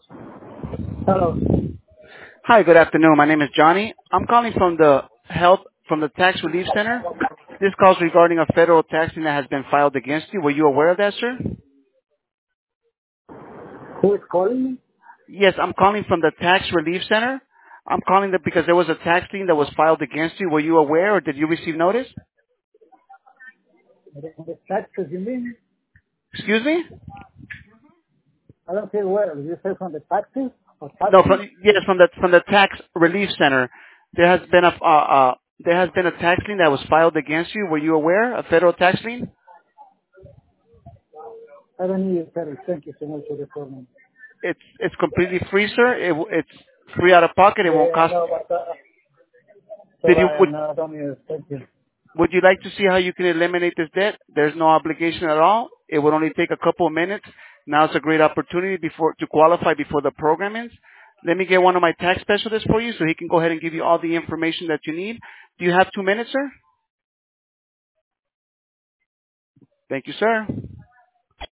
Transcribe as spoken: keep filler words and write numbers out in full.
Hello. Hi, good afternoon. My name is Johnny. I'm calling from the Health from the Tax Relief Center. This call is regarding a federal tax lien that has been filed against you. Were you aware of that, sir? Who is calling me? Yes, I'm calling from the Tax Relief Center. I'm calling that because there was a tax lien that was filed against you. Were you aware, or did you receive notice? The the taxes, you mean? Excuse me? I don't say where. You say from the taxes or No, taxes? from yes, from the from the Tax Relief Center. There has been a uh, uh, there has been a tax lien that was filed against you. Were you aware? A federal tax lien? I don't need your service. Thank you so much for the program. It's it's completely free, sir. It, it's free out of pocket. It Yeah, won't yeah, I cost. know, but uh, so Did you I would no, I don't need it. Thank you. Would you like to see how you can eliminate this debt? There's no obligation at all. It would only take a couple of minutes. Now it's a great opportunity before to qualify before the program ends. Let me get one of my tax specialists for you so he can go ahead and give you all the information that you need. Do you have two minutes, sir? Thank you, sir.